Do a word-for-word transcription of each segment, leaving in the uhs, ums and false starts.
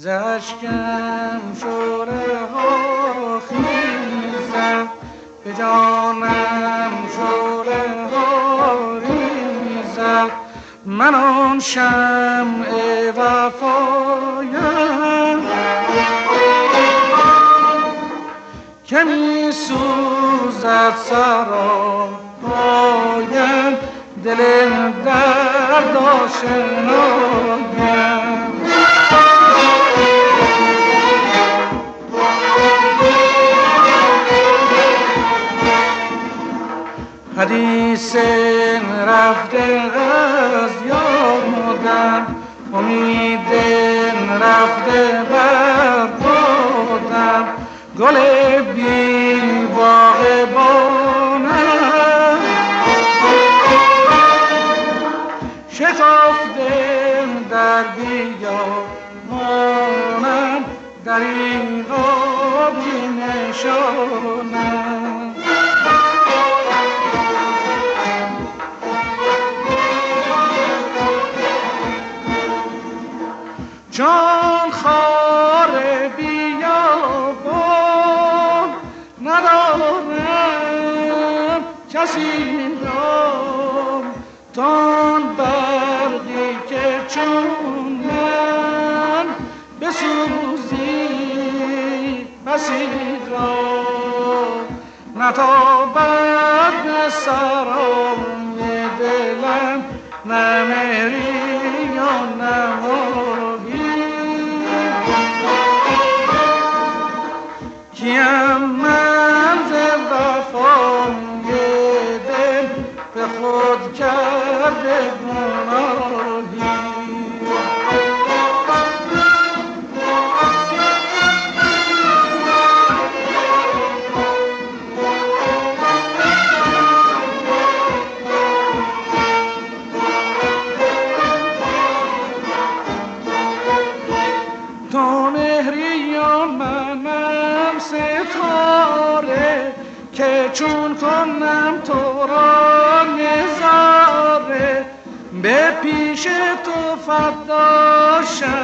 زشکم شوره ها خیزد، به جانم شوره ها ریزد. من آن شمع وفایم که می سوزد سراپایم، دل درد آشنایم. حدیث رفته از یادم، امید رفته بر بادم. گل بی باغبانم شکافته در بیابانم، دریغا بی نشانم. چون خار بیابان ندارم کسی را، تان برقی که چون من بسوزی مسیح را، نتابد به سرای دلم، نمیری یا نمایی. کیم من ز وفای دل به خود کرده گناهی. تو مهری یا منم ستاره، که چون کنم تو را نظاره، به پیش تو فدا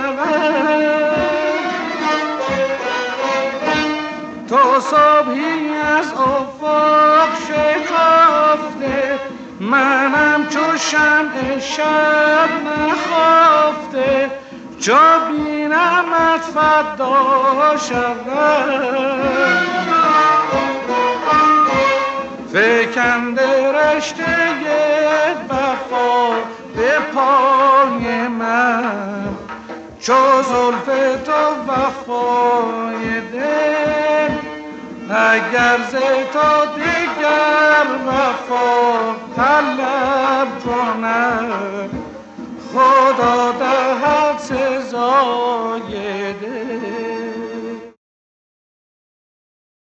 شود. تو صبحی از افق شکافته، منم چو شمع شب نخافته، چو بینمت فدا شود. فکنده رشته وفا به پای من، چو زلف تو وفای دل، اگر ز تو دیگر وفا طلب کنم، خدا دهد سزای دل.